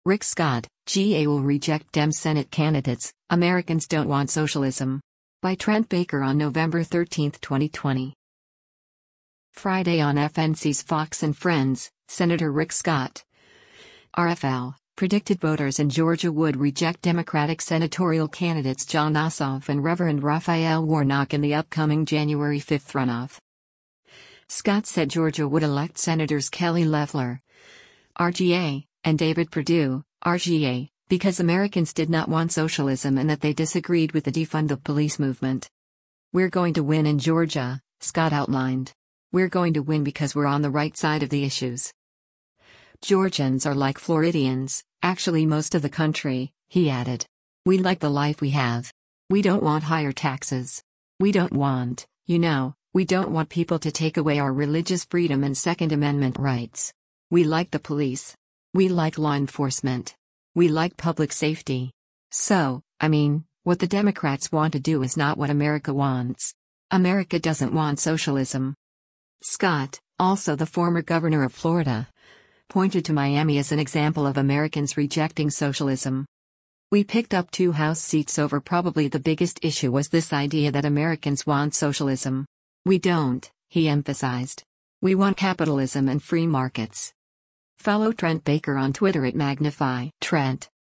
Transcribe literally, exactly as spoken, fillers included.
Rick Scott, G A will reject Dem Senate candidates, Americans don't want socialism. By Trent Baker on November thirteenth, twenty twenty. Friday on F N C's Fox and Friends, Senator Rick Scott, R F L, predicted voters in Georgia would reject Democratic senatorial candidates Jon Ossoff and Reverend Raphael Warnock in the upcoming January fifth runoff. Scott said Georgia would elect Senators Kelly Loeffler, R G A, and David Perdue, R G A, because Americans did not want socialism and that they disagreed with the defund the police movement. We're going to win in Georgia, Scott outlined. We're going to win because we're on the right side of the issues. Georgians are like Floridians, actually most of the country, he added. We like the life we have. We don't want higher taxes. We don't want, you know, we don't want people to take away our religious freedom and Second Amendment rights. We like the police. We like law enforcement. We like public safety. So, I mean, what the Democrats want to do is not what America wants. America doesn't want socialism. Scott, also the former governor of Florida, pointed to Miami as an example of Americans rejecting socialism. We picked up two House seats over probably the biggest issue was this idea that Americans want socialism. We don't, he emphasized. We want capitalism and free markets. Follow Trent Baker on Twitter at Magnify Trent.